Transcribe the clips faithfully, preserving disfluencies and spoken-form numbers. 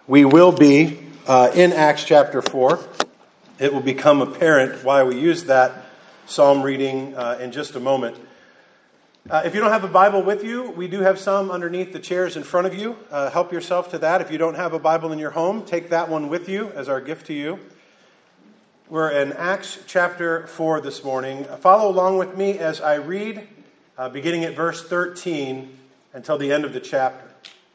We will be uh, in Acts chapter four. It will become apparent why we use that psalm reading uh, in just a moment. Uh, if you don't have a Bible with you, we do have some underneath the chairs in front of you. Uh, help yourself to that. If you don't have a Bible in your home, take that one with you as our gift to you. We're in Acts chapter four this morning. Follow along with me as I read, uh, beginning at verse thirteen until the end of the chapter.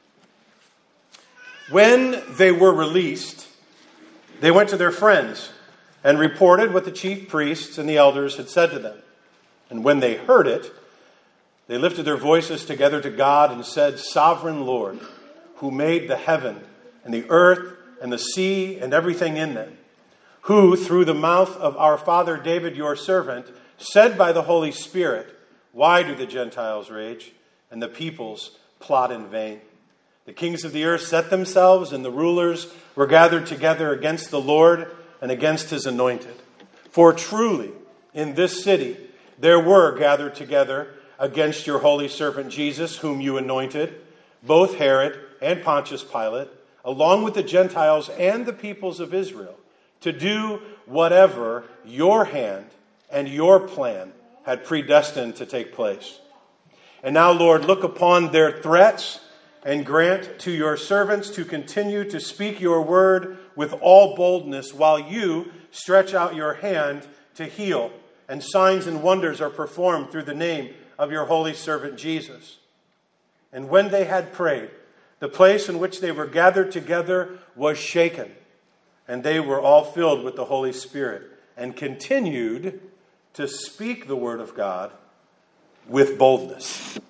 When they were released, they went to their friends and reported what the chief priests and the elders had said to them. And when they heard it, they lifted their voices together to God and said, "Sovereign Lord, who made the heaven and the earth and the sea and everything in them, who through the mouth of our father David, your servant, said by the Holy Spirit, why do the Gentiles rage and the peoples plot in vain? The kings of the earth set themselves, and the rulers were gathered together against the Lord and against his anointed. For truly, in this city there were gathered together against your holy servant Jesus, whom you anointed, both Herod and Pontius Pilate, along with the Gentiles and the peoples of Israel, to do whatever your hand and your plan had predestined to take place. And now, Lord, look upon their threats and grant to your servants to continue to speak your word with all boldness while you stretch out your hand to heal, and signs and wonders are performed through the name of your holy servant Jesus." And when they had prayed, the place in which they were gathered together was shaken, and they were all filled with the Holy Spirit and continued to speak the word of God with boldness.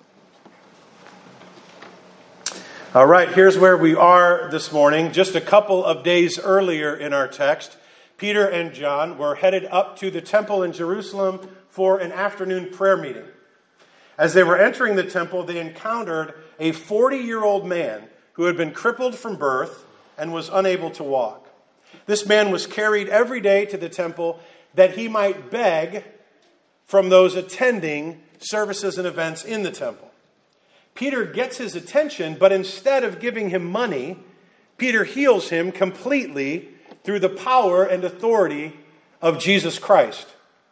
All right, here's where we are this morning. Just a couple of days earlier in our text, Peter and John were headed up to the temple in Jerusalem for an afternoon prayer meeting. As they were entering the temple, they encountered a forty-year-old man who had been crippled from birth and was unable to walk. This man was carried every day to the temple that he might beg from those attending services and events in the temple. Peter gets his attention, but instead of giving him money, Peter heals him completely through the power and authority of Jesus Christ.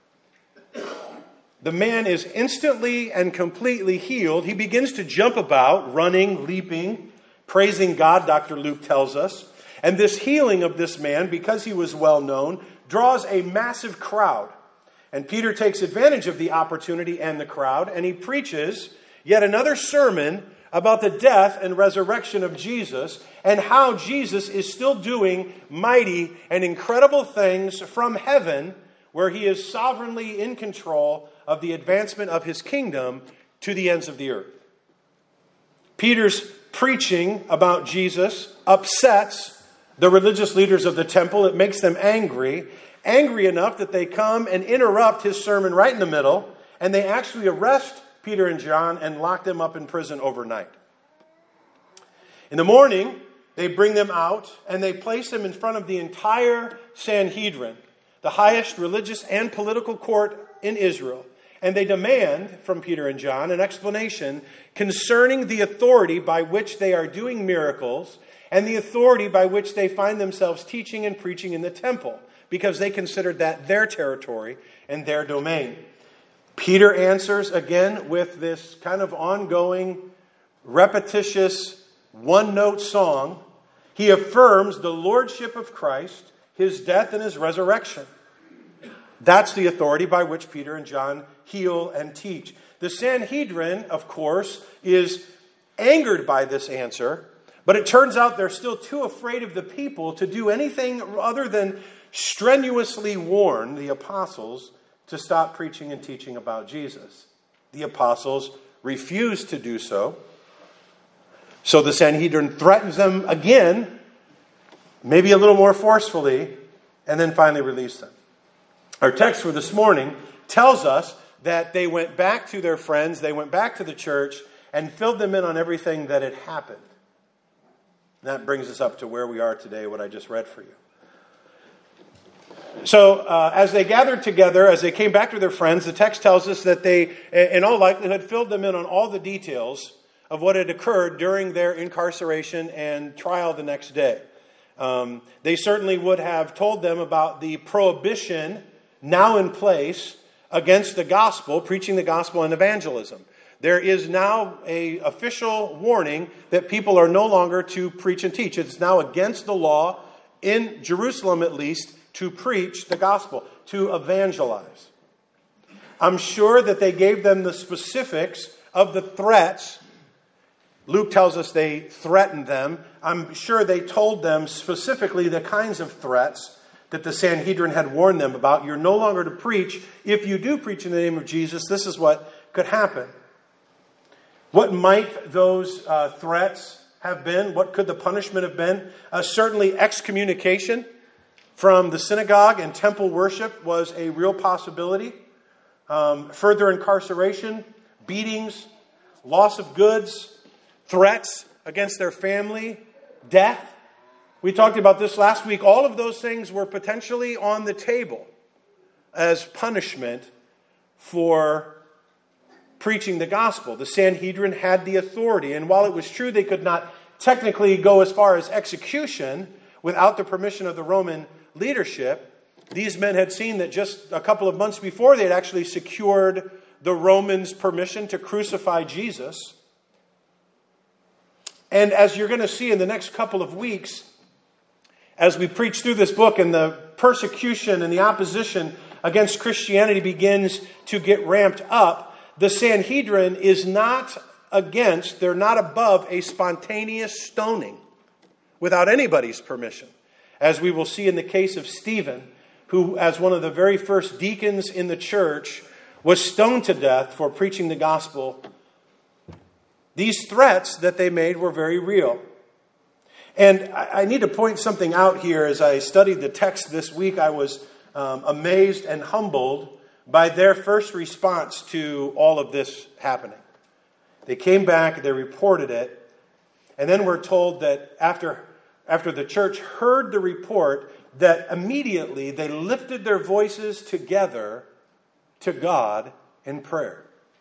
The man is instantly and completely healed. He begins to jump about, running, leaping, praising God, Doctor Luke tells us. And this healing of this man, because he was well known, draws a massive crowd. And Peter takes advantage of the opportunity and the crowd, and he preaches yet another sermon about the death and resurrection of Jesus and how Jesus is still doing mighty and incredible things from heaven, where he is sovereignly in control of the advancement of his kingdom to the ends of the earth. Peter's preaching about Jesus upsets the religious leaders of the temple. It makes them angry, angry enough that they come and interrupt his sermon right in the middle, and they actually arrest Peter and John and lock them up in prison overnight. In the morning, they bring them out and they place them in front of the entire Sanhedrin, the highest religious and political court in Israel. And they demand from Peter and John an explanation concerning the authority by which they are doing miracles and the authority by which they find themselves teaching and preaching in the temple, because they considered that their territory and their domain. Peter answers again with this kind of ongoing, repetitious, one-note song. He affirms the lordship of Christ, his death and his resurrection. That's the authority by which Peter and John heal and teach. The Sanhedrin, of course, is angered by this answer, but it turns out they're still too afraid of the people to do anything other than strenuously warn the apostles to stop preaching and teaching about Jesus. The apostles refuse to do so. So the Sanhedrin threatens them again, maybe a little more forcefully, and then finally release them. Our text for this morning tells us that they went back to their friends, they went back to the church, and filled them in on everything that had happened. And that brings us up to where we are today, what I just read for you. So uh, as they gathered together, as they came back to their friends, the text tells us that they, in all likelihood, filled them in on all the details of what had occurred during their incarceration and trial the next day. Um, they certainly would have told them about the prohibition now in place against the gospel, preaching the gospel and evangelism. There is now an official warning that people are no longer to preach and teach. It's now against the law, in Jerusalem at least, to preach the gospel, to evangelize. I'm sure that they gave them the specifics of the threats. Luke tells us they threatened them. I'm sure they told them specifically the kinds of threats that the Sanhedrin had warned them about. You're no longer to preach. If you do preach in the name of Jesus, this is what could happen. What might those uh, threats have been? What could the punishment have been? Uh, certainly excommunication from the synagogue and temple worship was a real possibility. Um, further incarceration, beatings, loss of goods, threats against their family, death. We talked about this last week. All of those things were potentially on the table as punishment for preaching the gospel. The Sanhedrin had the authority, and while it was true they could not technically go as far as execution without the permission of the Roman leadership, these men had seen that just a couple of months before they had actually secured the Romans' permission to crucify Jesus. And as you're going to see in the next couple of weeks, as we preach through this book and the persecution and the opposition against Christianity begins to get ramped up, the Sanhedrin is not against, they're not above a spontaneous stoning without anybody's permission. As we will see in the case of Stephen, who as one of the very first deacons in the church was stoned to death for preaching the gospel. These threats that they made were very real. And I need to point something out here. As I studied the text this week, I was um, amazed and humbled by their first response to all of this happening. They came back, they reported it, and then we're told that after, after the church heard the report, that immediately they lifted their voices together to God in prayer.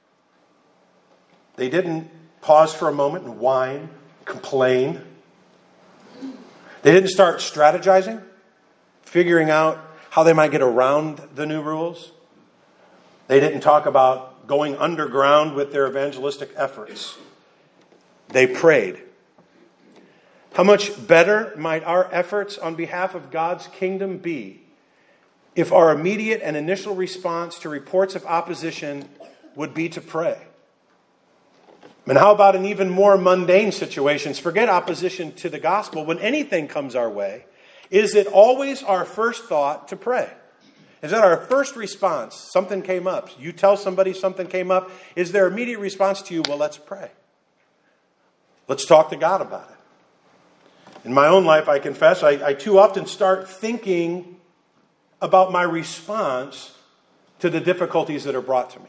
They didn't pause for a moment and whine, complain. They didn't start strategizing, figuring out how they might get around the new rules. They didn't talk about going underground with their evangelistic efforts. They prayed. How much better might our efforts on behalf of God's kingdom be if our immediate and initial response to reports of opposition would be to pray? And how about in even more mundane situations? Forget opposition to the gospel. When anything comes our way, is it always our first thought to pray? Is that our first response? Something came up. You tell somebody something came up. Is their immediate response to you, well, let's pray. Let's talk to God about it. In my own life, I confess, I, I too often start thinking about my response to the difficulties that are brought to me.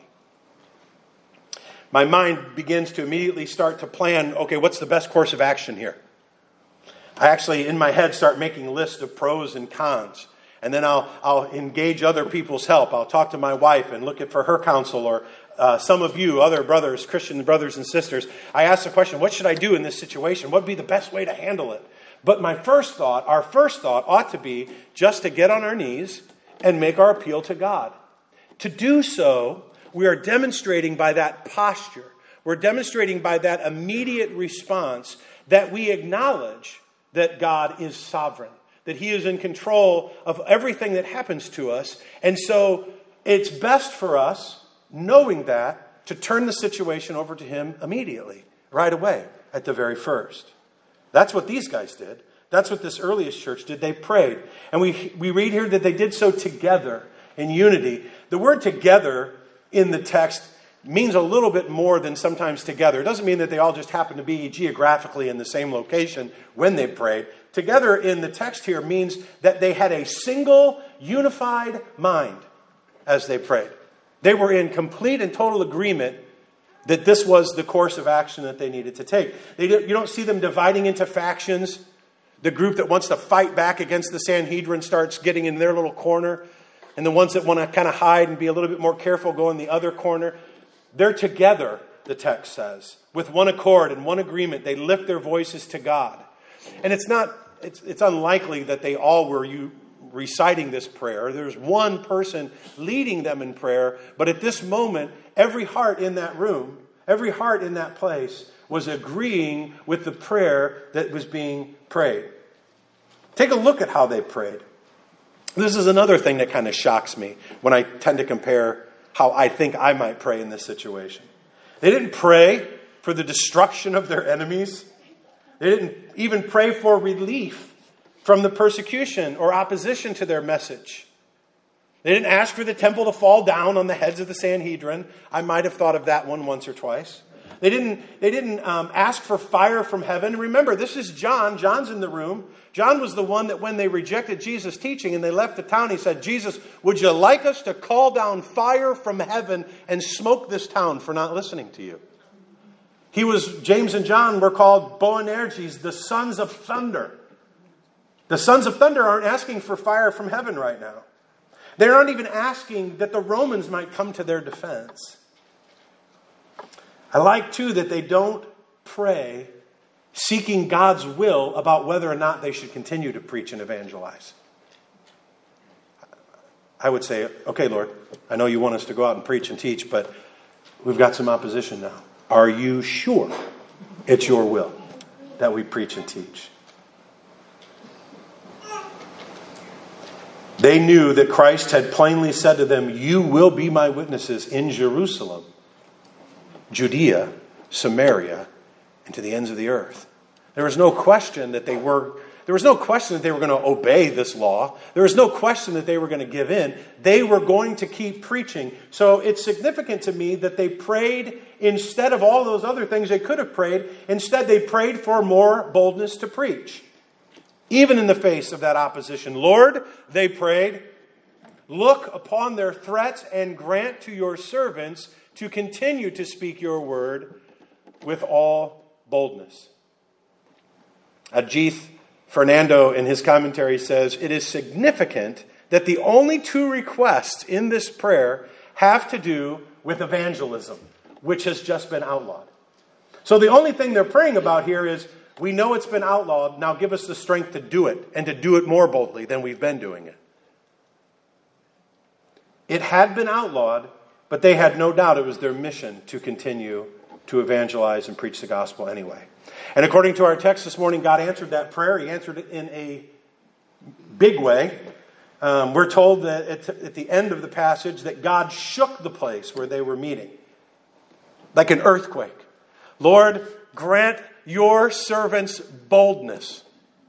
My mind begins to immediately start to plan, okay, what's the best course of action here? I actually, in my head, start making lists of pros and cons. And then I'll I'll engage other people's help. I'll talk to my wife and look at for her counsel, or uh, some of you, other brothers, Christian brothers and sisters. I ask the question, what should I do in this situation? What would be the best way to handle it? But my first thought, our first thought ought to be just to get on our knees and make our appeal to God. To do so, we are demonstrating by that posture, we're demonstrating by that immediate response that we acknowledge that God is sovereign, that He is in control of everything that happens to us. And so it's best for us, knowing that, to turn the situation over to Him immediately, right away, at the very first. That's what these guys did. That's what this earliest church did. They prayed. And we, we read here that they did so together in unity. The word together in the text means a little bit more than sometimes together. It doesn't mean that they all just happened to be geographically in the same location when they prayed. Together in the text here means that they had a single, unified mind as they prayed. They were in complete and total agreement that this was the course of action that they needed to take. They don't, you don't see them dividing into factions. The group that wants to fight back against the Sanhedrin starts getting in their little corner. And the ones that want to kind of hide and be a little bit more careful go in the other corner. They're together, the text says, with one accord and one agreement. They lift their voices to God. And it's not it's, it's unlikely that they all were you reciting this prayer. There's one person leading them in prayer, but at this moment, every heart in that room, every heart in that place was agreeing with the prayer that was being prayed. Take a look at how they prayed. This is another thing that kind of shocks me when I tend to compare how I think I might pray in this situation. They didn't pray for the destruction of their enemies. They didn't even pray for relief from the persecution or opposition to their message. They didn't ask for the temple to fall down on the heads of the Sanhedrin. I might have thought of that one once or twice. They didn't, they didn't um, ask for fire from heaven. Remember, this is John. John's in the room. John was the one that when they rejected Jesus' teaching and they left the town, he said, Jesus, would you like us to call down fire from heaven and smoke this town for not listening to you? He was, James and John were called Boanerges, the sons of thunder. The sons of thunder aren't asking for fire from heaven right now. They aren't even asking that the Romans might come to their defense. I like, too, that they don't pray seeking God's will about whether or not they should continue to preach and evangelize. I would say, okay, Lord, I know you want us to go out and preach and teach, but we've got some opposition now. Are you sure it's your will that we preach and teach? They knew that Christ had plainly said to them, you will be my witnesses in Jerusalem, Judea, Samaria, and to the ends of the earth. There was no question that they were, there was no question that they were going to obey this law. There was no question that they were going to give in. They were going to keep preaching. So it's significant to me that they prayed instead of all those other things they could have prayed. Instead, they prayed for more boldness to preach. Even in the face of that opposition. Lord, they prayed, look upon their threats and grant to your servants to continue to speak your word with all boldness. Ajith Fernando in his commentary says, it is significant that the only two requests in this prayer have to do with evangelism, which has just been outlawed. So the only thing they're praying about here is, we know it's been outlawed, now give us the strength to do it, and to do it more boldly than we've been doing it. It had been outlawed, but they had no doubt it was their mission to continue to evangelize and preach the gospel anyway. And according to our text this morning, God answered that prayer. He answered it in a big way. Um, we're told that at, at the end of the passage that God shook the place where they were meeting, like an earthquake. Lord, grant your servants boldness.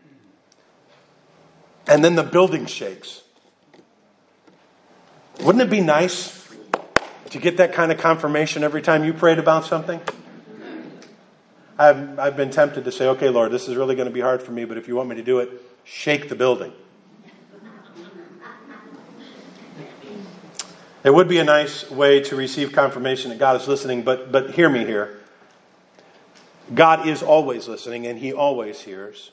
And then the building shakes. Wouldn't it be nice to get that kind of confirmation every time you prayed about something? I've, I've been tempted to say, okay, Lord, this is really going to be hard for me, but if you want me to do it, shake the building. It would be a nice way to receive confirmation that God is listening, but but hear me here. God is always listening, and He always hears.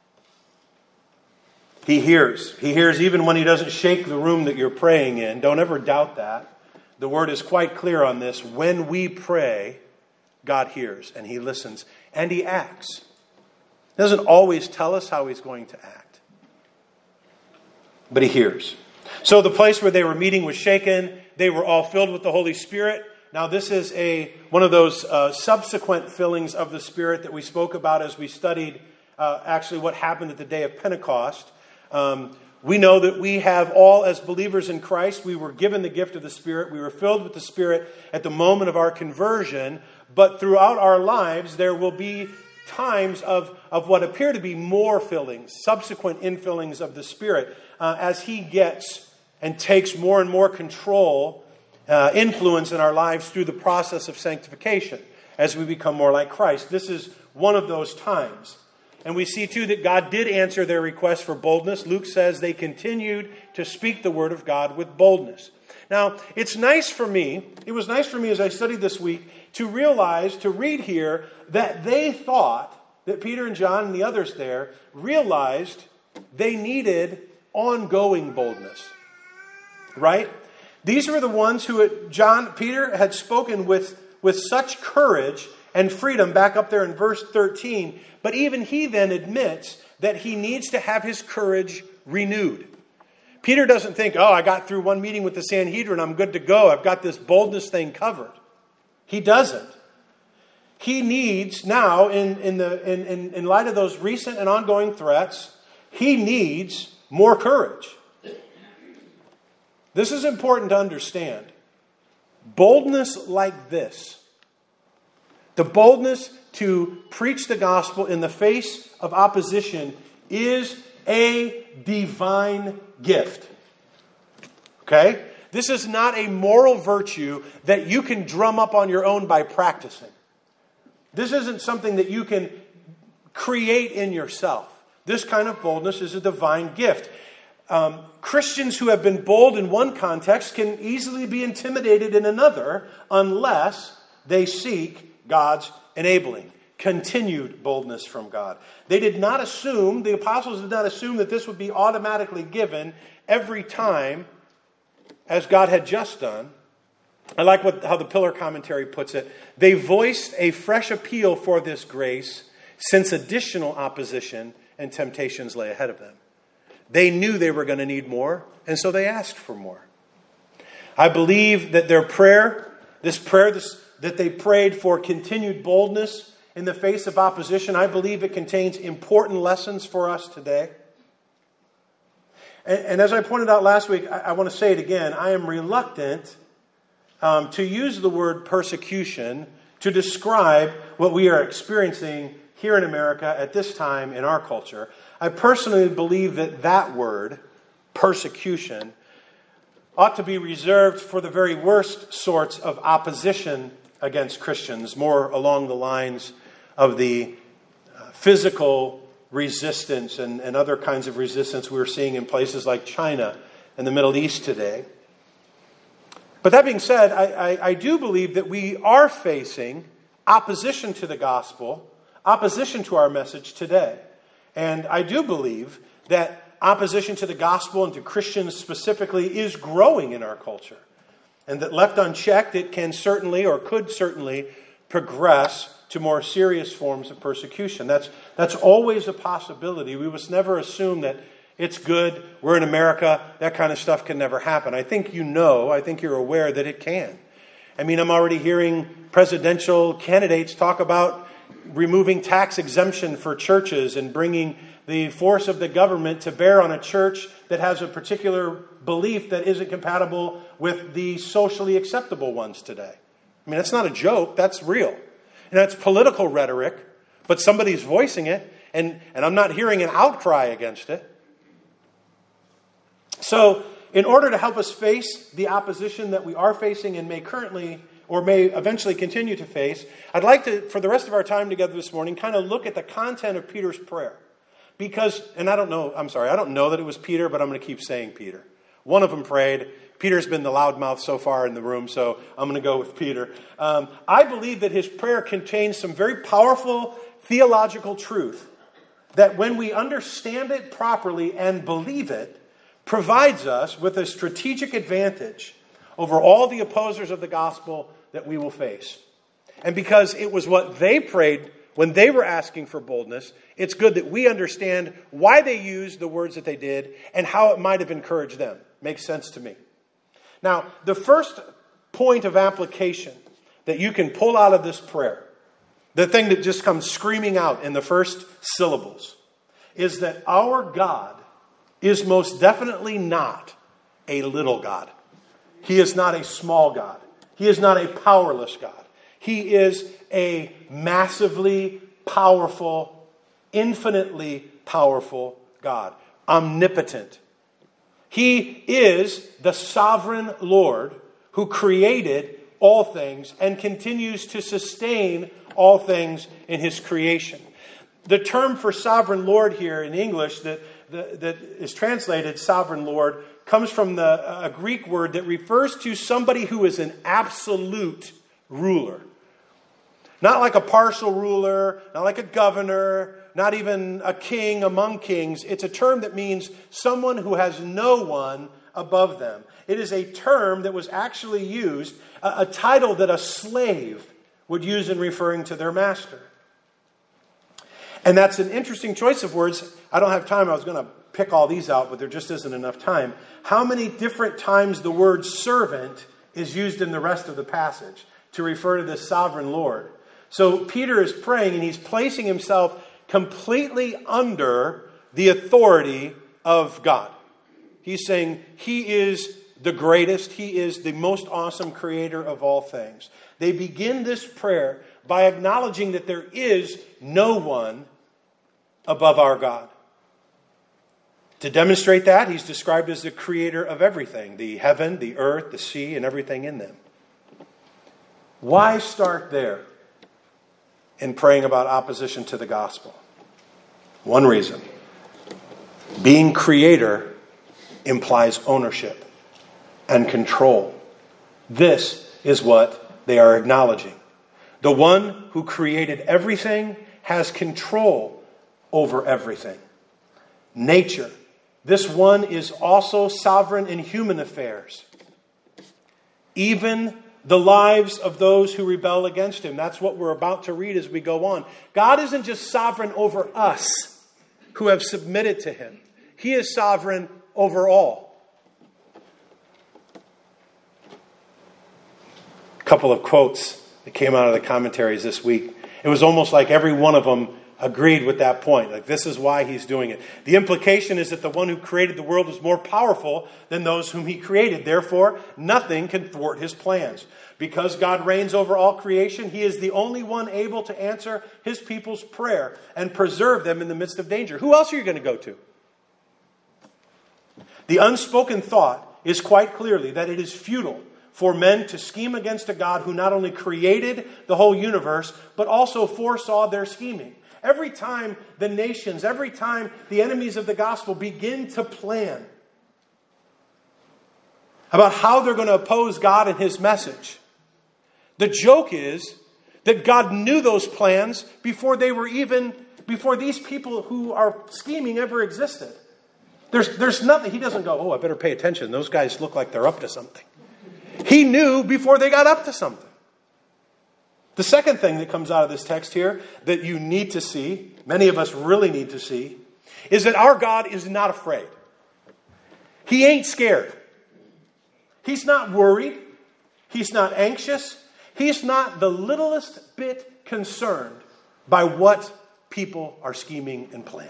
He hears. He hears even when He doesn't shake the room that you're praying in. Don't ever doubt that. The Word is quite clear on this. When we pray, God hears, and He listens, and He acts. He doesn't always tell us how He's going to act, but He hears. So the place where they were meeting was shaken. They were all filled with the Holy Spirit. Now, this is a one of those uh, subsequent fillings of the Spirit that we spoke about as we studied uh, actually what happened at the day of Pentecost. Um, we know that we have all, as believers in Christ, we were given the gift of the Spirit. We were filled with the Spirit at the moment of our conversion. But throughout our lives, there will be times of, of what appear to be more fillings, subsequent infillings of the Spirit, uh, as He gets and takes more and more control Uh, influence in our lives through the process of sanctification as we become more like Christ. This is one of those times. And we see too that God did answer their request for boldness. Luke says they continued to speak the word of God with boldness. Now, it's nice for me, it was nice for me as I studied this week to realize, to read here, that they thought, that Peter and John and the others there realized they needed ongoing boldness. Right? These were the ones who had, John, Peter had spoken with, with such courage and freedom back up there in verse thirteen. But even he then admits that he needs to have his courage renewed. Peter doesn't think, oh, I got through one meeting with the Sanhedrin, I'm good to go. I've got this boldness thing covered. He doesn't. He needs now, in, in, the, in, in, in light of those recent and ongoing threats, he needs more courage. This is important to understand. Boldness like this, the boldness to preach the gospel in the face of opposition, is a divine gift. Okay? This is not a moral virtue that you can drum up on your own by practicing. This isn't something that you can create in yourself. This kind of boldness is a divine gift. Um, Christians who have been bold in one context can easily be intimidated in another unless they seek God's enabling, continued boldness from God. They did not assume, the apostles did not assume that this would be automatically given every time as God had just done. I like what, how the Pillar commentary puts it. They voiced a fresh appeal for this grace since additional opposition and temptations lay ahead of them. They knew they were going to need more, and so they asked for more. I believe that their prayer, this prayer this, that they prayed for continued boldness in the face of opposition, I believe it contains important lessons for us today. And, and as I pointed out last week, I, I want to say it again. I am reluctant um, to use the word persecution to describe what we are experiencing here in America at this time in our culture. I personally believe that that word, persecution, ought to be reserved for the very worst sorts of opposition against Christians, more along the lines of the physical resistance and, and other kinds of resistance we're seeing in places like China and the Middle East today. But that being said, I, I, I do believe that we are facing opposition to the gospel, opposition to our message today. And I do believe that opposition to the gospel and to Christians specifically is growing in our culture. And that left unchecked, it can certainly or could certainly progress to more serious forms of persecution. That's, that's always a possibility. We must never assume that it's good, we're in America, that kind of stuff can never happen. I think you know, I think you're aware that it can. I mean, I'm already hearing presidential candidates talk about removing tax exemption for churches and bringing the force of the government to bear on a church that has a particular belief that isn't compatible with the socially acceptable ones today. I mean, that's not a joke. That's real. And that's political rhetoric, but somebody's voicing it, and, and I'm not hearing an outcry against it. So, in order to help us face the opposition that we are facing and may currently or may eventually continue to face, I'd like to, for the rest of our time together this morning, kind of look at the content of Peter's prayer. Because, and I don't know, I'm sorry, I don't know that it was Peter, but I'm going to keep saying Peter. One of them prayed. Peter's been the loudmouth so far in the room, so I'm going to go with Peter. Um, I believe that his prayer contains some very powerful theological truth that when we understand it properly and believe it, provides us with a strategic advantage over all the opposers of the gospel that we will face. And because it was what they prayed when they were asking for boldness, it's good that we understand why they used the words that they did and how it might have encouraged them. Makes sense to me. Now, the first point of application that you can pull out of this prayer, the thing that just comes screaming out in the first syllables, is that our God is most definitely not a little God. He is not a small God. He is not a powerless God. He is a massively powerful, infinitely powerful God. Omnipotent. He is the sovereign Lord who created all things and continues to sustain all things in His creation. The term for sovereign Lord here in English that, that, that is translated sovereign Lord comes from the, a Greek word that refers to somebody who is an absolute ruler. Not like a partial ruler, not like a governor, not even a king among kings. It's a term that means someone who has no one above them. It is a term that was actually used, a, a title that a slave would use in referring to their master. And that's an interesting choice of words. I don't have time. I was going to pick all these out, but there just isn't enough time. How many different times the word servant is used in the rest of the passage to refer to the sovereign Lord? So Peter is praying and he's placing himself completely under the authority of God. He's saying he is the greatest. He is the most awesome creator of all things. They begin this prayer by acknowledging that there is no one above our God. To demonstrate that, he's described as the creator of everything, the heaven, the earth, the sea, and everything in them. Why start there in praying about opposition to the gospel? One reason. Being creator implies ownership and control. This is what they are acknowledging. The one who created everything has control over everything. Nature. This one is also sovereign in human affairs. Even the lives of those who rebel against him. That's what we're about to read as we go on. God isn't just sovereign over us who have submitted to him. He is sovereign over all. A couple of quotes that came out of the commentaries this week. It was almost like every one of them agreed with that point. Like, this is why he's doing it. The implication is that the one who created the world is more powerful than those whom he created. Therefore, nothing can thwart his plans. Because God reigns over all creation, he is the only one able to answer his people's prayer and preserve them in the midst of danger. Who else are you going to go to? The unspoken thought is quite clearly that it is futile for men to scheme against a God who not only created the whole universe, but also foresaw their scheming. Every time the nations, every time the enemies of the gospel begin to plan about how they're going to oppose God and his message, the joke is that God knew those plans before they were even, before these people who are scheming ever existed. There's, there's nothing, he doesn't go, oh, I better pay attention. Those guys look like they're up to something. He knew before they got up to something. The second thing that comes out of this text here that you need to see, many of us really need to see, is that our God is not afraid. He ain't scared. He's not worried. He's not anxious. He's not the littlest bit concerned by what people are scheming and planning.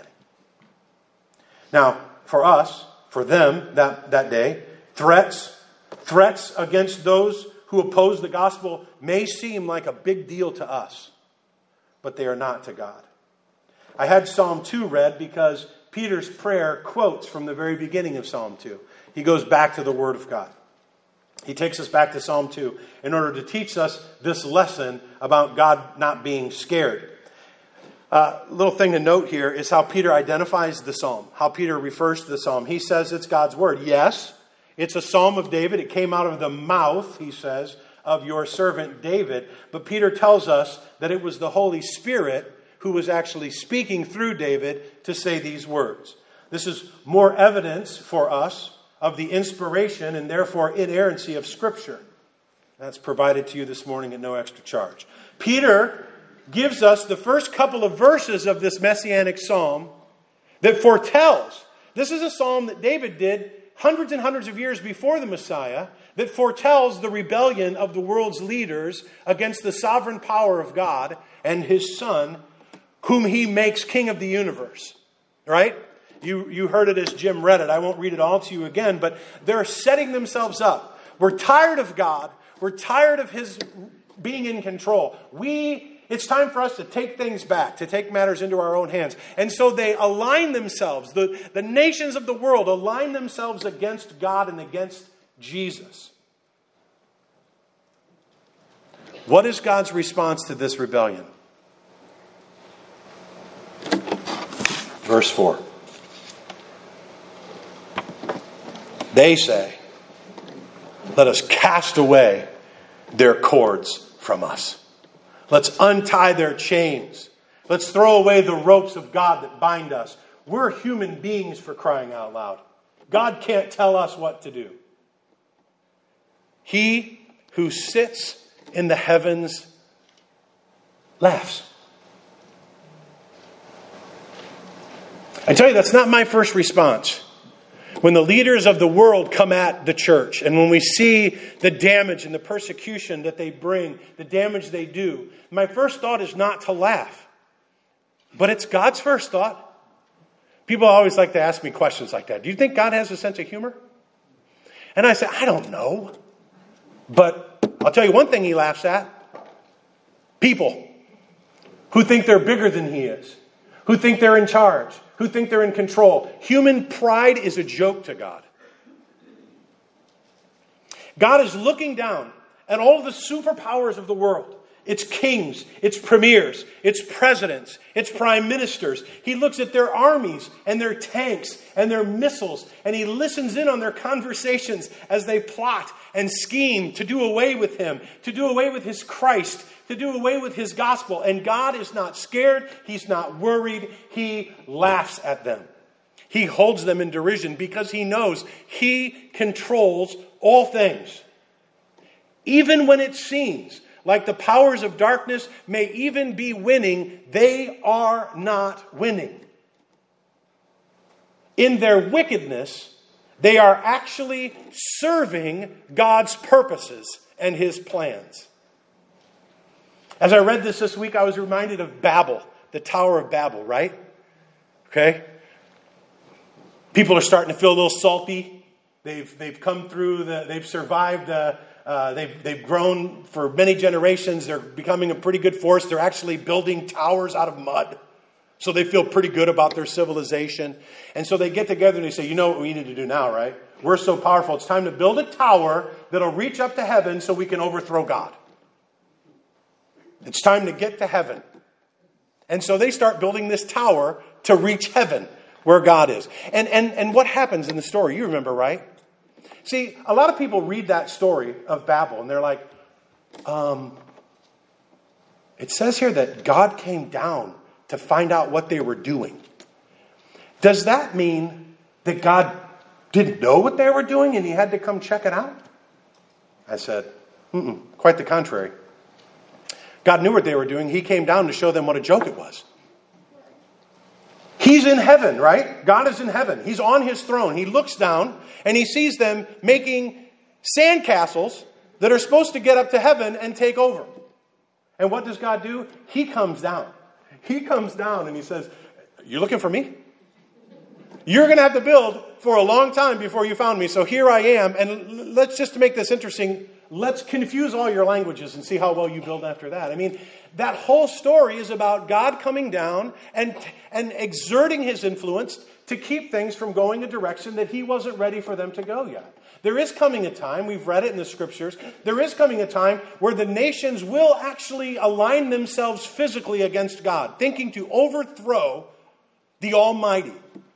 Now, for us, for them that, that day, threats, threats against those who oppose the gospel may seem like a big deal to us, but they are not to God. I had Psalm two read because Peter's prayer quotes from the very beginning of Psalm two. He goes back to the Word of God. He takes us back to Psalm two in order to teach us this lesson about God not being scared. A uh, little thing to note here is how Peter identifies the psalm, how Peter refers to the psalm. He says it's God's word. Yes, it's a psalm of David. It came out of the mouth, he says, of your servant David. But Peter tells us that it was the Holy Spirit who was actually speaking through David to say these words. This is more evidence for us of the inspiration and therefore inerrancy of Scripture. That's provided to you this morning at no extra charge. Peter gives us the first couple of verses of this messianic psalm that foretells. This is a psalm that David did hundreds and hundreds of years before the Messiah, that foretells the rebellion of the world's leaders against the sovereign power of God and his Son, whom he makes king of the universe. Right? You, you heard it as Jim read it. I won't read it all to you again, but they're setting themselves up. We're tired of God. We're tired of his being in control. We, it's time for us to take things back, to take matters into our own hands. And so they align themselves. The, the nations of the world align themselves against God and against Jesus. What is God's response to this rebellion? Verse four. They say, let us cast away their cords from us. Let's untie their chains. Let's throw away the ropes of God that bind us. We're human beings, for crying out loud. God can't tell us what to do. He who sits in the heavens laughs. I tell you, that's not my first response. When the leaders of the world come at the church, and when we see the damage and the persecution that they bring, the damage they do, my first thought is not to laugh. But it's God's first thought. People always like to ask me questions like that. Do you think God has a sense of humor? And I say, I don't know. But I'll tell you one thing he laughs at. People who think they're bigger than he is. Who think they're in charge. Who think they're in control. Human pride is a joke to God. God is looking down at all of the superpowers of the world. Its kings, its premiers, its presidents, its prime ministers. He looks at their armies and their tanks and their missiles, and he listens in on their conversations as they plot and scheme to do away with him, to do away with his Christ, to do away with his gospel. And God is not scared. He's not worried. He laughs at them. He holds them in derision because he knows he controls all things. Even when it seems like the powers of darkness may even be winning, they are not winning. In their wickedness, they are actually serving God's purposes and his plans. As I read this this week, I was reminded of Babel, the Tower of Babel, right? Okay? People are starting to feel a little salty. They've they've come through the they've survived the uh, they've they've grown for many generations. They're becoming a pretty good force. They're actually building towers out of mud. So they feel pretty good about their civilization. And so they get together and they say, you know what we need to do now, right? We're so powerful. It's time to build a tower that'll reach up to heaven so we can overthrow God. It's time to get to heaven. And so they start building this tower to reach heaven where God is. And, and, and what happens in the story? You remember, right? See, a lot of people read that story of Babel and they're like, um, it says here that God came down to find out what they were doing. Does that mean that God didn't know what they were doing and he had to come check it out? I said, mm-mm, quite the contrary. God knew what they were doing. He came down to show them what a joke it was. He's in heaven, right? God is in heaven. He's on his throne. He looks down and he sees them making sandcastles that are supposed to get up to heaven and take over. And what does God do? He comes down. He comes down and he says, "You looking for me? You're going to have to build for a long time before you found me. So here I am. And let's just to make this interesting, let's confuse all your languages and see how well you build after that." I mean, that whole story is about God coming down and, and exerting his influence to keep things from going a direction that he wasn't ready for them to go yet. There is coming a time, we've read it in the scriptures, there is coming a time where the nations will actually align themselves physically against God, thinking to overthrow the Almighty.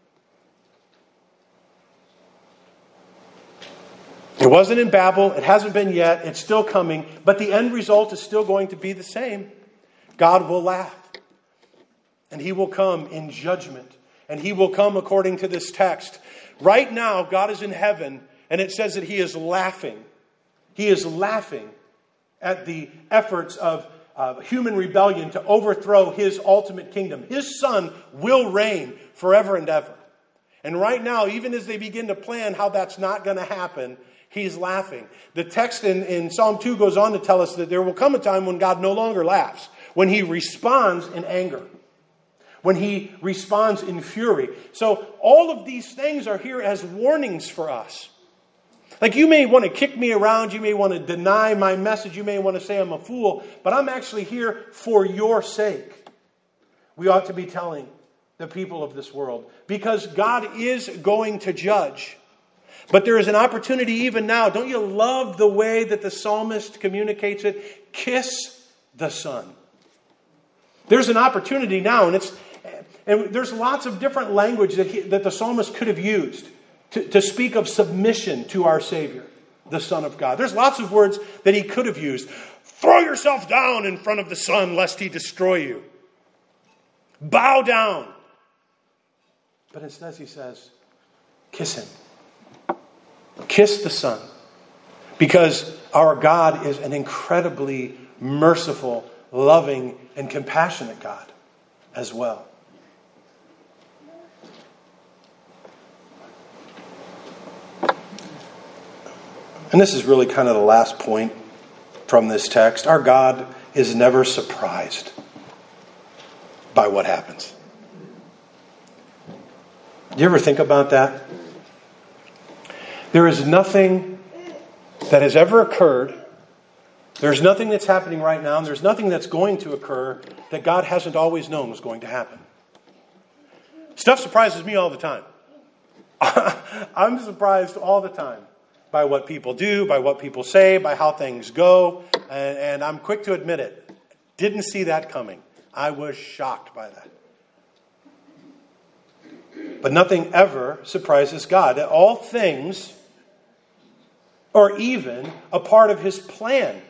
It wasn't in Babel. It hasn't been yet. It's still coming. But the end result is still going to be the same. God will laugh. And he will come in judgment. And he will come according to this text. Right now, God is in heaven. And it says that he is laughing. He is laughing at the efforts of uh, human rebellion to overthrow his ultimate kingdom. His son will reign forever and ever. And right now, even as they begin to plan how that's not going to happen, he's laughing. The text in, in Psalm two goes on to tell us that there will come a time when God no longer laughs, when he responds in anger, when he responds in fury. So all of these things are here as warnings for us. Like, you may want to kick me around, you may want to deny my message, you may want to say I'm a fool, but I'm actually here for your sake. We ought to be telling the people of this world, because God is going to judge. But there is an opportunity even now. Don't you love the way that the psalmist communicates it? Kiss the Son. There's an opportunity now, and it's and there's lots of different language that, he, that the psalmist could have used to, to speak of submission to our Savior, the Son of God. There's lots of words that he could have used. Throw yourself down in front of the Son, lest he destroy you. Bow down. But instead he says, kiss him. Kiss the Son. Because our God is an incredibly merciful, loving, and compassionate God as well. And this is really kind of the last point from this text. Our God is never surprised by what happens. Do you ever think about that? There is nothing that has ever occurred. There's nothing that's happening right now, and there's nothing that's going to occur that God hasn't always known was going to happen. Stuff surprises me all the time. I'm surprised all the time by what people do, by what people say, by how things go, and, and I'm quick to admit it. Didn't see that coming. I was shocked by that. But nothing ever surprises God. All things are even a part of His plan,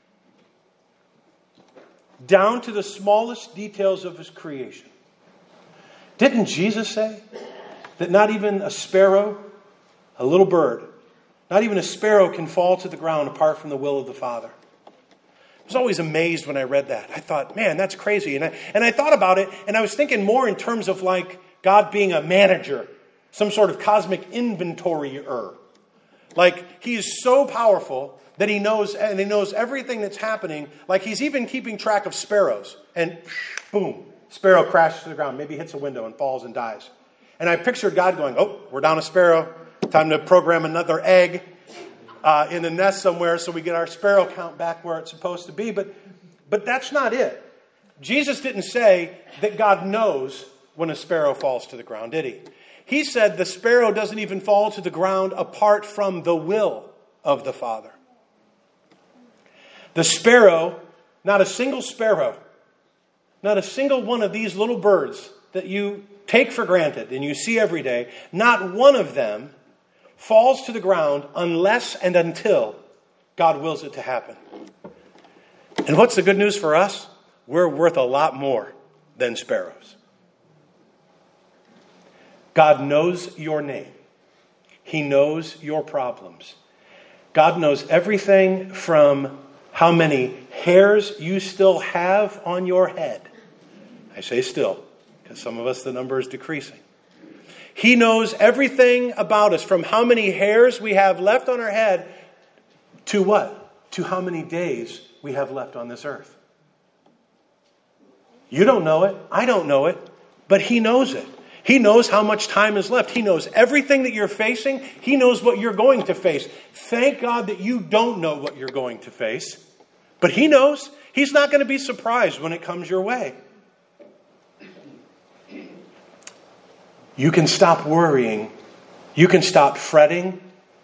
down to the smallest details of His creation. Didn't Jesus say that not even a sparrow, a little bird, not even a sparrow can fall to the ground apart from the will of the Father? I was always amazed when I read that. I thought, man, that's crazy. And I, and I thought about it, and I was thinking more in terms of like God being a manager, some sort of cosmic inventory-er. Like He is so powerful that He knows, and He knows everything that's happening. Like He's even keeping track of sparrows. And boom, sparrow crashes to the ground, maybe hits a window and falls and dies. And I pictured God going, oh, we're down a sparrow. Time to program another egg uh, in a nest somewhere so we get our sparrow count back where it's supposed to be. But, but that's not it. Jesus didn't say that God knows when a sparrow falls to the ground, did He? He said the sparrow doesn't even fall to the ground apart from the will of the Father. The sparrow, not a single sparrow, not a single one of these little birds that you take for granted and you see every day, not one of them falls to the ground unless and until God wills it to happen. And what's the good news for us? We're worth a lot more than sparrows. God knows your name. He knows your problems. God knows everything from how many hairs you still have on your head. I say still, because some of us the number is decreasing. He knows everything about us, from how many hairs we have left on our head to what? To how many days we have left on this earth. You don't know it. I don't know it. But He knows it. He knows how much time is left. He knows everything that you're facing. He knows what you're going to face. Thank God that you don't know what you're going to face. But He knows. He's not going to be surprised when it comes your way. You can stop worrying. You can stop fretting.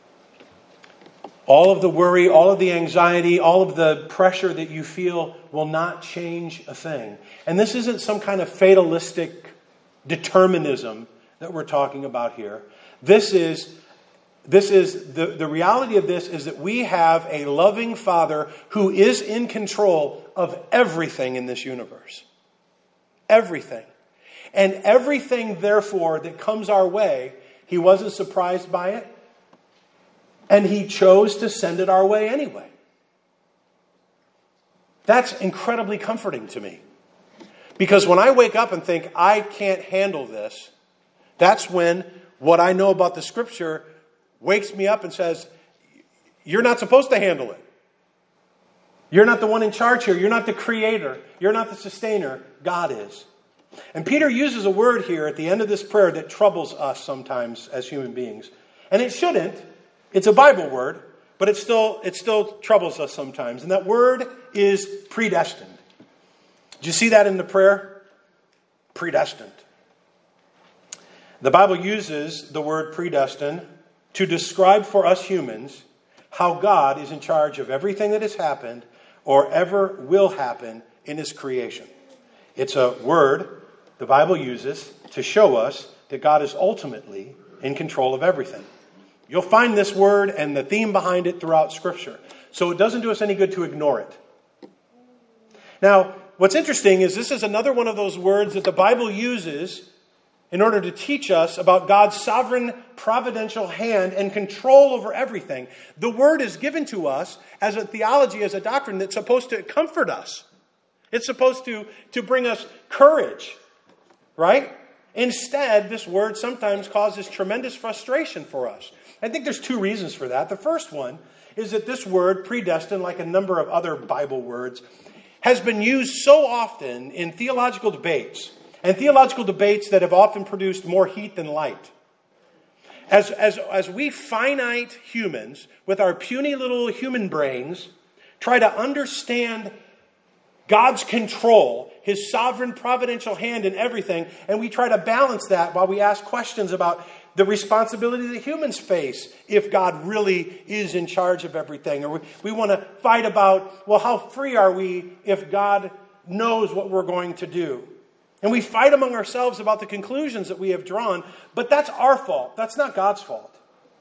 All of the worry, all of the anxiety, all of the pressure that you feel will not change a thing. And this isn't some kind of fatalistic determinism that we're talking about here. This is, this is the, the reality of this is that we have a loving Father who is in control of everything in this universe. Everything. And everything, therefore, that comes our way, He wasn't surprised by it. And He chose to send it our way anyway. That's incredibly comforting to me. Because when I wake up and think, I can't handle this, that's when what I know about the Scripture wakes me up and says, you're not supposed to handle it. You're not the one in charge here. You're not the creator. You're not the sustainer. God is. And Peter uses a word here at the end of this prayer that troubles us sometimes as human beings. And it shouldn't. It's a Bible word, but it still, it still troubles us sometimes. And that word is predestined. Did you see that in the prayer? Predestined. The Bible uses the word predestined to describe for us humans how God is in charge of everything that has happened or ever will happen in His creation. It's a word the Bible uses to show us that God is ultimately in control of everything. You'll find this word and the theme behind it throughout Scripture. So it doesn't do us any good to ignore it. Now, what's interesting is this is another one of those words that the Bible uses in order to teach us about God's sovereign providential hand and control over everything. The word is given to us as a theology, as a doctrine that's supposed to comfort us. It's supposed to, to bring us courage, right? Instead, this word sometimes causes tremendous frustration for us. I think there's two reasons for that. The first one is that this word, predestined, like a number of other Bible words, has been used so often in theological debates, and theological debates that have often produced more heat than light. As, as, as we finite humans, with our puny little human brains, try to understand God's control, His sovereign providential hand in everything, and we try to balance that while we ask questions about the responsibility that humans face if God really is in charge of everything. Or we, we want to fight about, well, how free are we if God knows what we're going to do? And we fight among ourselves about the conclusions that we have drawn, but that's our fault. That's not God's fault.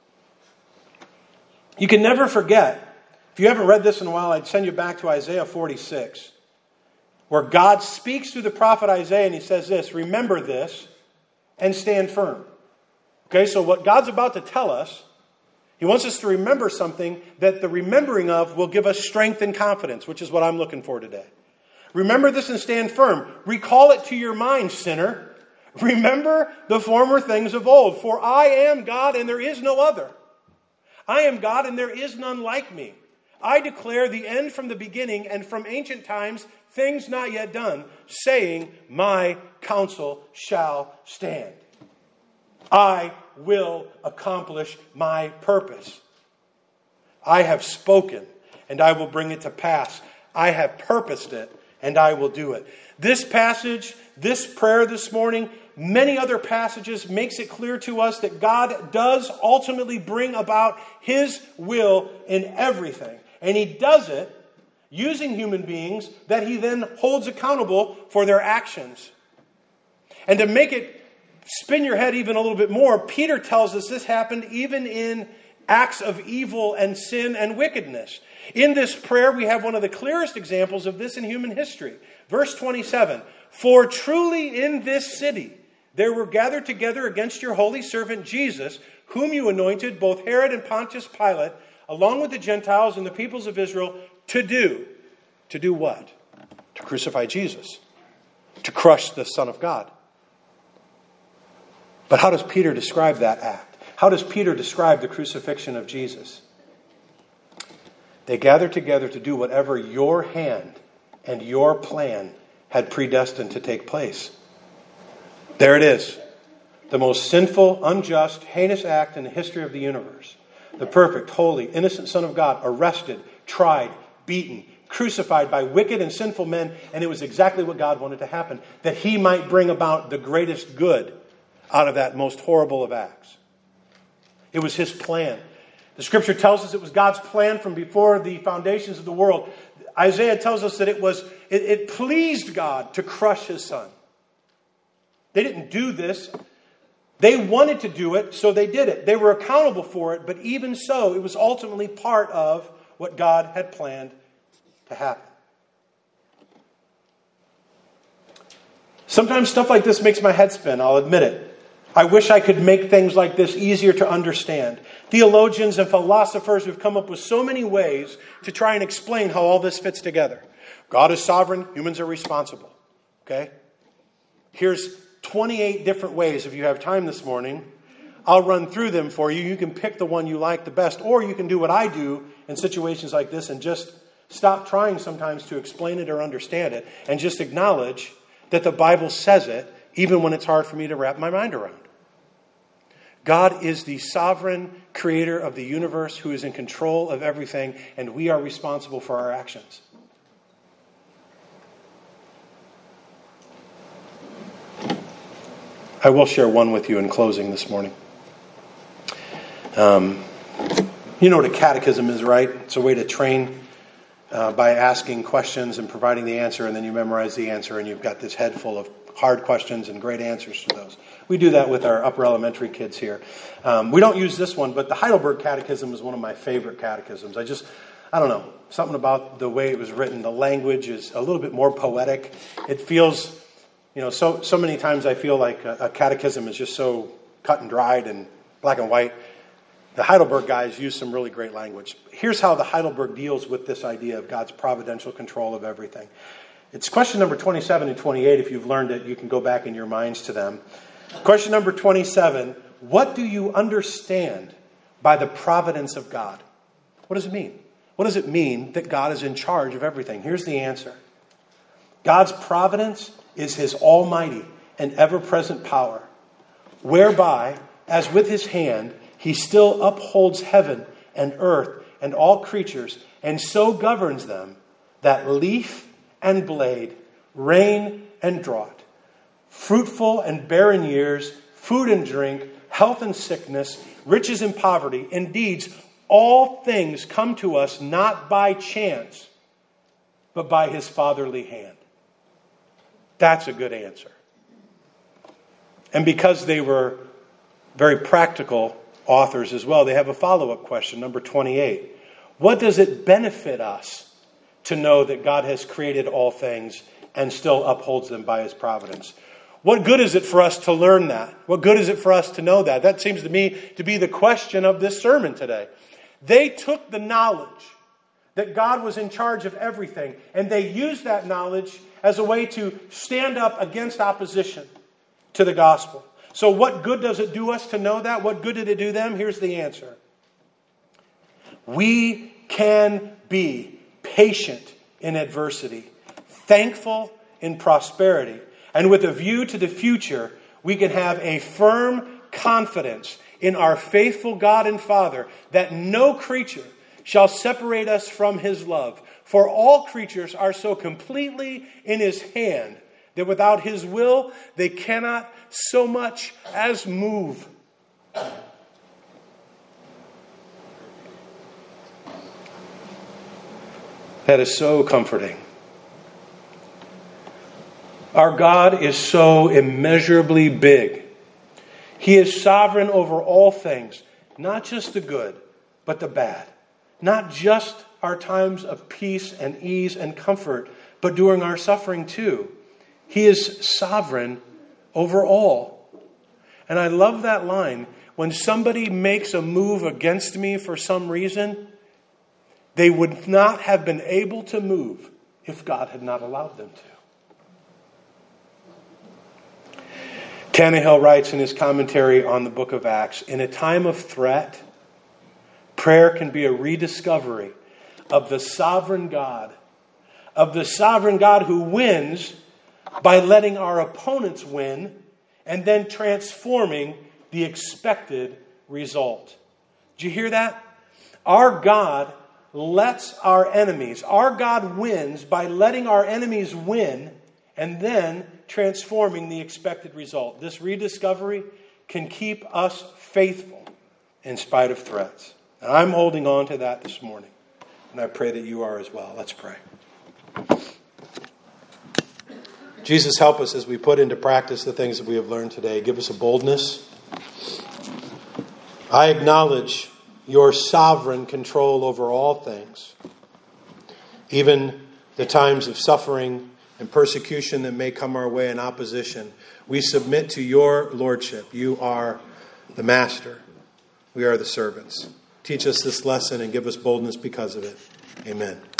You can never forget, if you haven't read this in a while, I'd send you back to Isaiah forty-six, where God speaks through the prophet Isaiah and he says this, remember this and stand firm. Okay, so what God's about to tell us, He wants us to remember something that the remembering of will give us strength and confidence, which is what I'm looking for today. Remember this and stand firm. Recall it to your mind, sinner. Remember the former things of old. For I am God and there is no other. I am God and there is none like me. I declare the end from the beginning and from ancient times things not yet done, saying, my counsel shall stand. I will accomplish my purpose. I have spoken and I will bring it to pass. I have purposed it and I will do it. This passage, this prayer this morning, many other passages makes it clear to us that God does ultimately bring about His will in everything. And He does it using human beings that He then holds accountable for their actions. And to make it spin your head even a little bit more, Peter tells us this happened even in acts of evil and sin and wickedness. In this prayer, we have one of the clearest examples of this in human history. Verse twenty-seven, for truly in this city there were gathered together against your holy servant Jesus, whom you anointed, both Herod and Pontius Pilate, along with the Gentiles and the peoples of Israel, to do. To do what? To crucify Jesus. To crush the Son of God. But how does Peter describe that act? How does Peter describe the crucifixion of Jesus? They gathered together to do whatever your hand and your plan had predestined to take place. There it is. The most sinful, unjust, heinous act in the history of the universe. The perfect, holy, innocent Son of God arrested, tried, beaten, crucified by wicked and sinful men. And it was exactly what God wanted to happen. That He might bring about the greatest good out of that most horrible of acts. It was His plan. The Scripture tells us it was God's plan from before the foundations of the world. Isaiah tells us that it was it, it pleased God to crush His Son. They didn't do this. They wanted to do it, so they did it. They were accountable for it, but even so, it was ultimately part of what God had planned to happen. Sometimes stuff like this makes my head spin, I'll admit it. I wish I could make things like this easier to understand. Theologians and philosophers have come up with so many ways to try and explain how all this fits together. God is sovereign, humans are responsible. Okay? Here's twenty-eight different ways. If you have time this morning, I'll run through them for you. You can pick the one you like the best, or you can do what I do in situations like this and just stop trying sometimes to explain it or understand it and just acknowledge that the Bible says it, even when it's hard for me to wrap my mind around. God is the sovereign creator of the universe who is in control of everything, and we are responsible for our actions. I will share one with you in closing this morning. Um, you know what a catechism is, right? It's a way to train uh, by asking questions and providing the answer, and then you memorize the answer, and you've got this head full of hard questions and great answers to those. We do that with our upper elementary kids here. Um, we don't use this one, but the Heidelberg Catechism is one of my favorite catechisms. I just, I don't know, something about the way it was written. The language is a little bit more poetic. It feels, you know, so so many times I feel like a, a catechism is just so cut and dried and black and white. The Heidelberg guys use some really great language. Here's how the Heidelberg deals with this idea of God's providential control of everything. It's question number twenty-seven and twenty-eight. If you've learned it, you can go back in your minds to them. Question number twenty-seven. What do you understand by the providence of God? What does it mean? What does it mean that God is in charge of everything? Here's the answer. God's providence is his almighty and ever-present power, whereby, as with his hand, he still upholds heaven and earth and all creatures, and so governs them that leaf and blade, rain and drought, fruitful and barren years, food and drink, health and sickness, riches and poverty, indeed, all things come to us not by chance, but by his fatherly hand. That's a good answer. And because they were very practical authors as well, they have a follow-up question, number twenty-eight. What does it benefit us to know that God has created all things and still upholds them by his providence? What good is it for us to learn that? What good is it for us to know that? That seems to me to be the question of this sermon today. They took the knowledge that God was in charge of everything, and they used that knowledge as a way to stand up against opposition to the gospel. So what good does it do us to know that? What good did it do them? Here's the answer. We can be patient in adversity, thankful in prosperity, and with a view to the future, we can have a firm confidence in our faithful God and Father that no creature shall separate us from his love. For all creatures are so completely in his hand that without his will, they cannot so much as move. That is so comforting. Our God is so immeasurably big. He is sovereign over all things, not just the good, but the bad. Not just our times of peace and ease and comfort, but during our suffering too. He is sovereign over all. And I love that line. When somebody makes a move against me for some reason, they would not have been able to move if God had not allowed them to. Tannehill writes in his commentary on the book of Acts, in a time of threat, prayer can be a rediscovery of the sovereign God, of the sovereign God who wins by letting our opponents win and then transforming the expected result. Did you hear that? Our God lets our enemies, our God wins by letting our enemies win and then transforming the expected result. This rediscovery can keep us faithful in spite of threats. And I'm holding on to that this morning. And I pray that you are as well. Let's pray. Jesus, help us as we put into practice the things that we have learned today. Give us a boldness. I acknowledge your sovereign control over all things, even the times of suffering and persecution that may come our way in opposition. We submit to your lordship. You are the master. We are the servants. Teach us this lesson and give us boldness because of it. Amen.